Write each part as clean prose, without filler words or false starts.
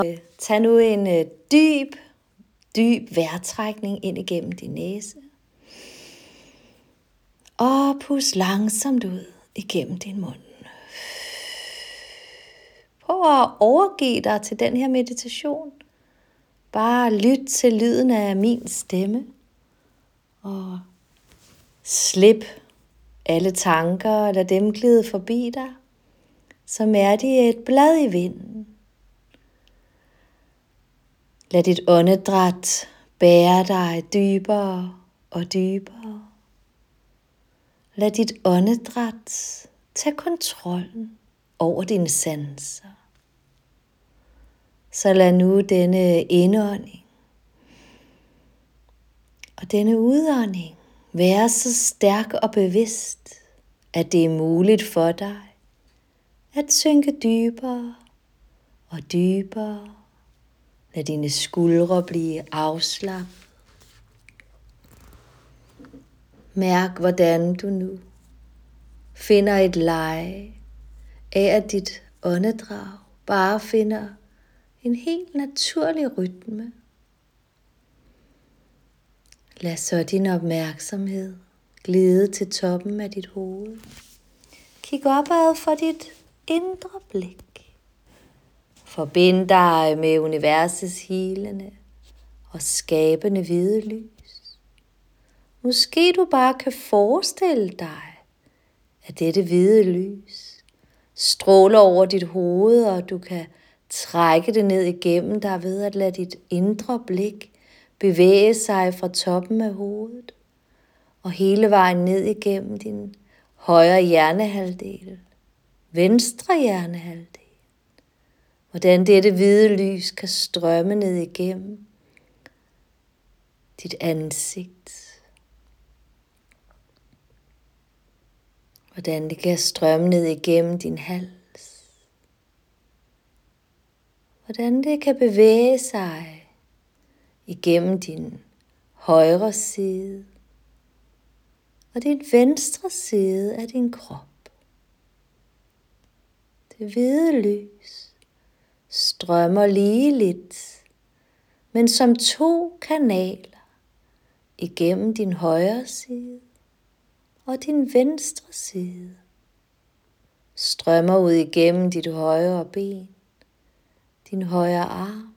Tag nu en dyb vejrtrækning ind igennem din næse. Og pust langsomt ud igennem din mund. Prøv at overgive dig til den her meditation. Bare lyt til lyden af min stemme. Og slip alle tanker, eller dem glide forbi dig, som er de et blad i vinden. Lad dit åndedræt bære dig dybere og dybere. Lad dit åndedræt tage kontrollen over dine sanser. Så lad nu denne indånding og denne udånding være så stærk og bevidst, at det er muligt for dig at synke dybere og dybere. Lad dine skuldre blive afslappet. Mærk, hvordan du nu finder et leje af, at dit åndedrag bare finder en helt naturlig rytme. Lad så din opmærksomhed glide til toppen af dit hoved. Kig opad for dit indre blik. Forbind dig med universets helende og skabende hvide lys. Måske du bare kan forestille dig, at dette hvide lys stråler over dit hoved, og du kan trække det ned igennem dig ved at lade dit indre blik bevæge sig fra toppen af hovedet og hele vejen ned igennem din højre hjernehalvdel, venstre hjernehalvdel. Hvordan dette hvide lys kan strømme ned igennem dit ansigt. Hvordan det kan strømme ned igennem din hals. Hvordan det kan bevæge sig igennem din højre side og din venstre side af din krop. Det hvide lys strømmer ligeligt, men som to kanaler igennem din højre side og din venstre side. Strømmer ud igennem dit højre ben, din højre arm.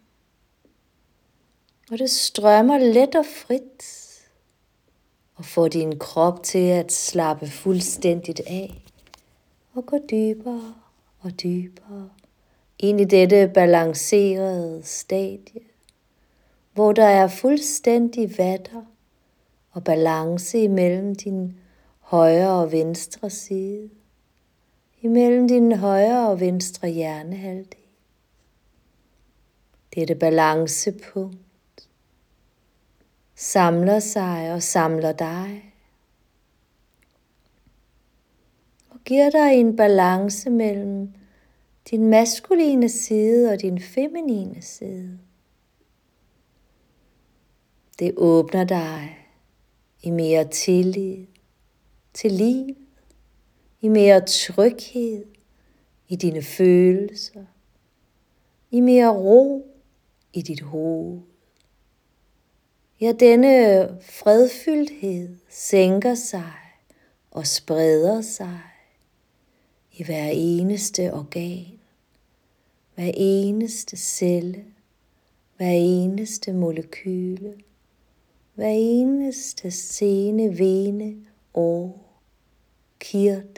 Og det strømmer let og frit og får din krop til at slappe fuldstændigt af og gå dybere og dybere ind i dette balancerede stadie, hvor der er fuldstændig vater og balance imellem din højre og venstre side, imellem din højre og venstre hjernehalvdel. Dette balancepunkt samler sig og samler dig og giver dig en balance mellem din maskuline side og din feminine side. Det åbner dig i mere tillid til livet, i mere tryghed i dine følelser, i mere ro i dit hoved. Ja, denne fredfyldthed sænker sig og spreder sig i hver eneste organ, hver eneste celle, hver eneste molekyle, hver eneste sene, vene, år, kirtel.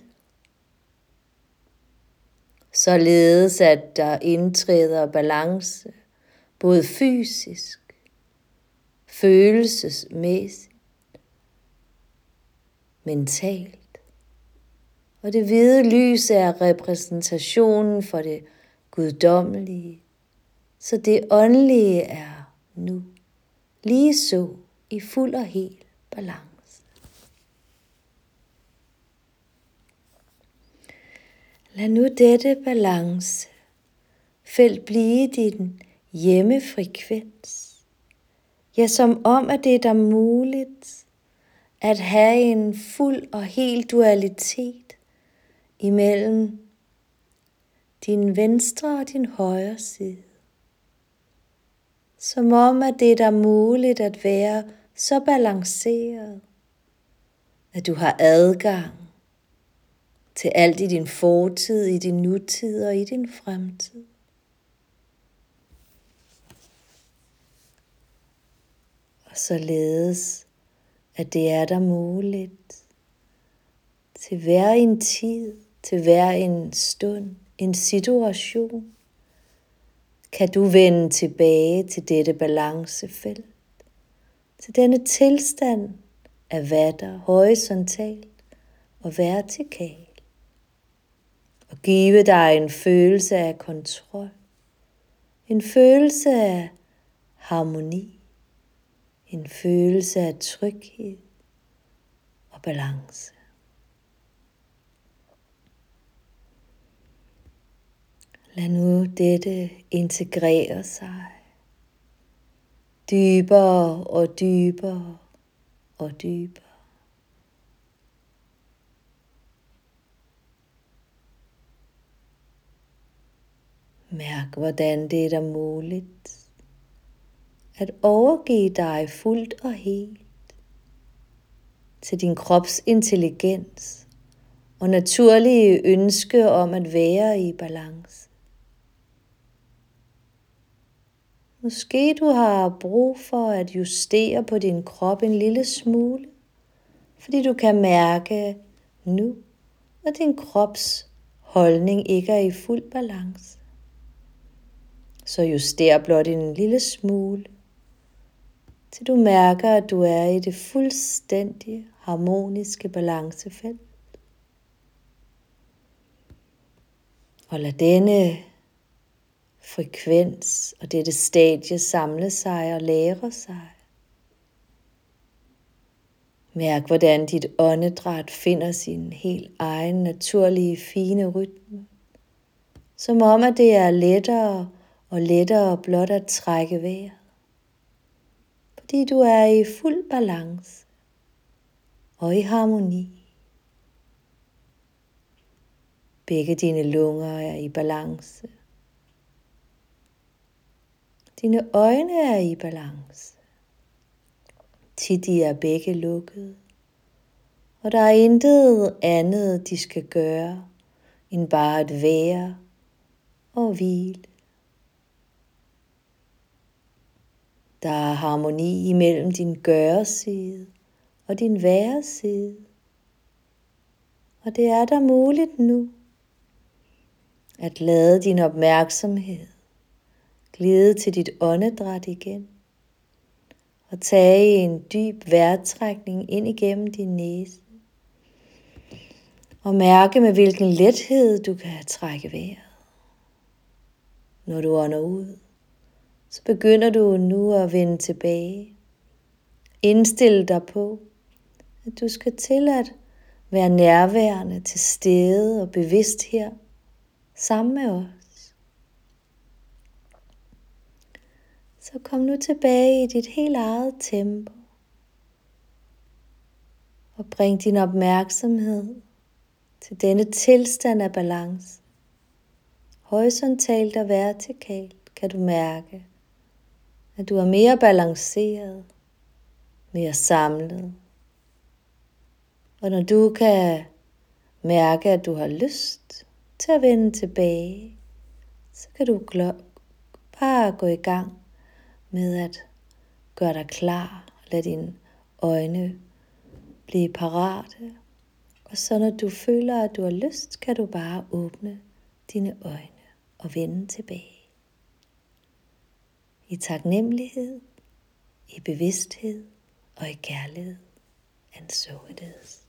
Således at der indtræder balance, både fysisk, følelsesmæssigt, mentalt. Og det hvide lys er repræsentationen for det guddommelige, så det åndelige er nu lige så i fuld og hel balance. Lad nu dette balancefelt blive din hjemmefrekvens. Ja, som om at det er dig muligt at have en fuld og hel dualitet imellem din venstre og din højre side. Som om at det er der muligt at være så balanceret, at du har adgang til alt i din fortid, i din nutid og i din fremtid. Og således, at det er der muligt til hver en tid, til hver en stund, en situation, kan du vende tilbage til dette balancefelt, til denne tilstand af vatter, horisontalt og vertikalt, og give dig en følelse af kontrol, en følelse af harmoni, en følelse af tryghed og balance. Lad nu dette integrere sig dybere og dybere og dybere. Mærk, hvordan det er der muligt at overgive dig fuldt og helt til din krops intelligens og naturlige ønske om at være i balance. Måske du har brug for at justere på din krop en lille smule, fordi du kan mærke nu, at din krops holdning ikke er i fuld balance. Så juster blot en lille smule, til du mærker, at du er i det fuldstændige harmoniske balancefelt. Og lad denne frekvens og dette stadie samle sig og lære sig. Mærk, hvordan dit åndedræt finder sin helt egen naturlige fine rytme. Som om, at det er lettere og lettere blot at trække vejret. Fordi du er i fuld balance og i harmoni. Begge dine lunger er i balance. Dine øjne er i balance. Tit de er begge lukkede. Og der er intet andet, de skal gøre, end bare at være og hvile. Der er harmoni imellem din gøre-side og din være-side. Og det er der muligt nu at lade din opmærksomhed glide til dit åndedræt igen og tage en dyb vejrtrækning ind igennem din næse og mærke med hvilken lethed du kan trække vejret. Når du ånder ud, så begynder du nu at vende tilbage. Indstil dig på, at du skal til at være nærværende, til stede og bevidst her sammen med os. Så kom nu tilbage i dit helt eget tempo og bring din opmærksomhed til denne tilstand af balance. Horisontalt og vertikalt kan du mærke, at du er mere balanceret, mere samlet. Og når du kan mærke, at du har lyst til at vende tilbage, så kan du bare gå i gang med at gøre dig klar. Lad dine øjne blive parate. Og så når du føler, at du har lyst, kan du bare åbne dine øjne og vende tilbage. I taknemmelighed, i bevidsthed og i kærlighed. And so it is.